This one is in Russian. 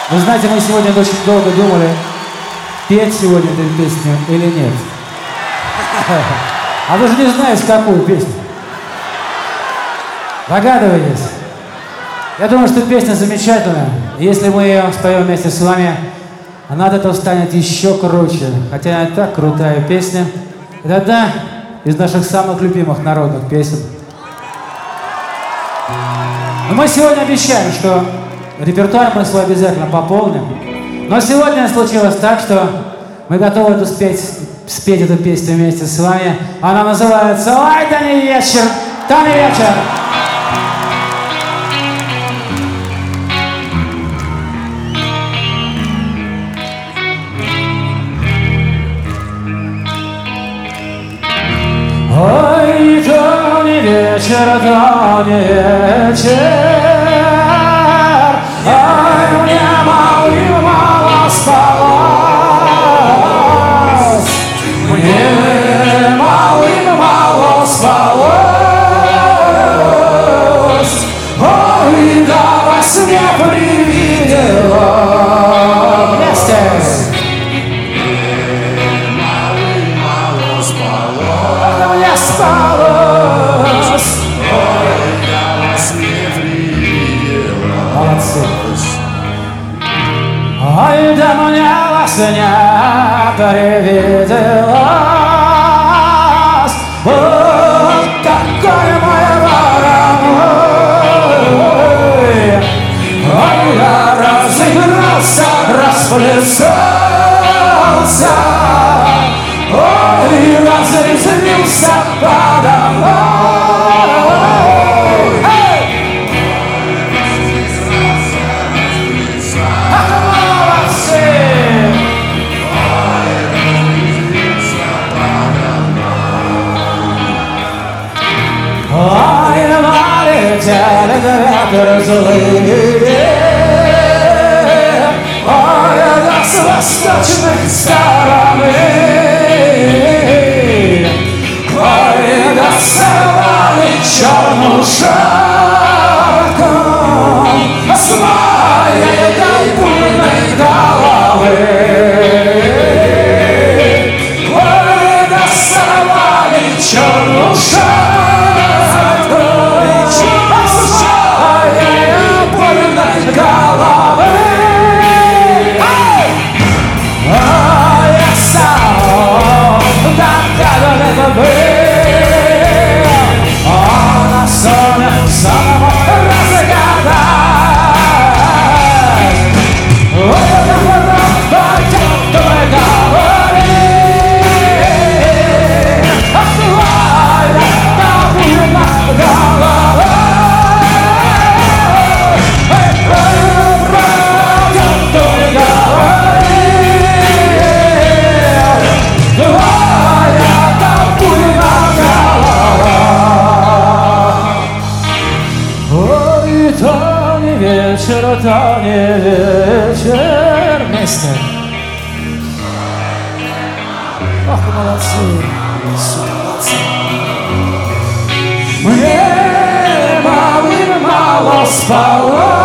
Вы знаете, мы сегодня очень долго думали, петь сегодня эту песню или нет. А вы же не знаете, какую песню. Догадываетесь? Я думаю, что песня замечательная. Если мы ее споем вместе с вами, она от этого станет еще круче. Хотя она и так крутая песня. Это одна из наших самых любимых народных песен. Но мы сегодня обещаем, что репертуар мы свой обязательно пополним. Но сегодня случилось так, что мы готовы спеть эту песню вместе с вами. Она называется «Ой, да не вечер, да не вечер». Ой, то не вечер, то не вечер, ой, мне мало спалось, мне мало спалось, ой, да во сне привидела вместе. Спалось. Ой, я вас не видела. Молодцы. Ой, да мне вас не привиделось. Вот такой мой вороной. Ой, я разыгрался, расплясался. Ой, разрезвился подо мной. Ах, молодцы! Ой, разрезвился подо мной. Ой, налетели ветры злые. Ой, да с восточной стороны. Ой, да совали черным шарком с моей буйной головы. Ой, да совали черным шарком с моей буйной головы. Ой, я сам догадывался бы. Самого разгадать. Ой, да пойдем, давай говори. Ой, да буйна голова. Ой, пойдем, давай говори. Ой, да буйна голова. Ой, то не вечер, то не вечер. Вместе. Ох, молодцы. Молодцы. Мне мало спалось.